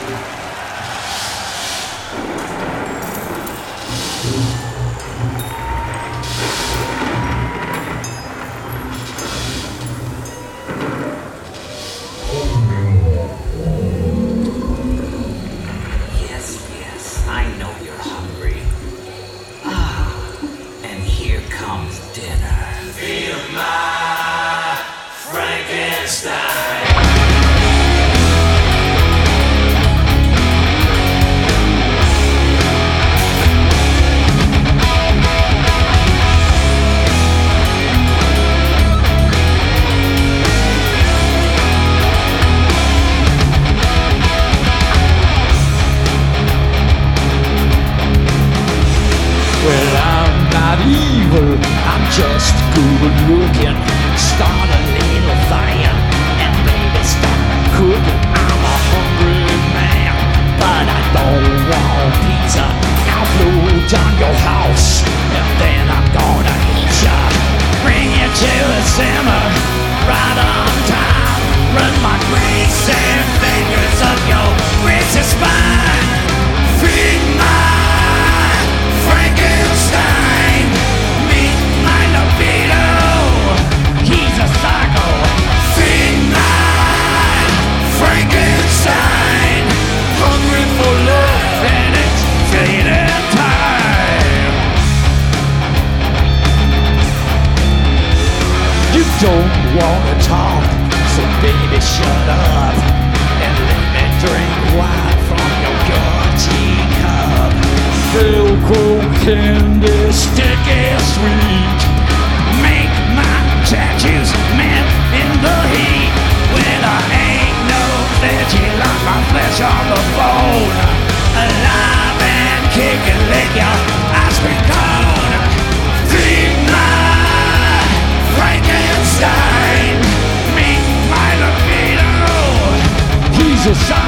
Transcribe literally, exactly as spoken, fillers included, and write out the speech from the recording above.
Just good looking, start a little fire, and maybe start cooking. I'm a hungry man, but I don't want pizza. I'll blow down your house, and then I'm gonna eat ya. Bring you to the simmer, right on time. Run my greasy fingers up your greasy spine. Feed my Frankenstein. He's a psycho. Feed my Frankenstein. Hungry for love and it's feeding time. You don't wanna talk, so baby shut up and let me drink wine from your dirty cup. Velcro candy, sticky sweet. Make my tattoos melt in the heat. When I ain't no veggie, like my flesh on the bone. Alive and kicking, lick your ice cream cone. Feed my Frankenstein. Meet my libido. He's a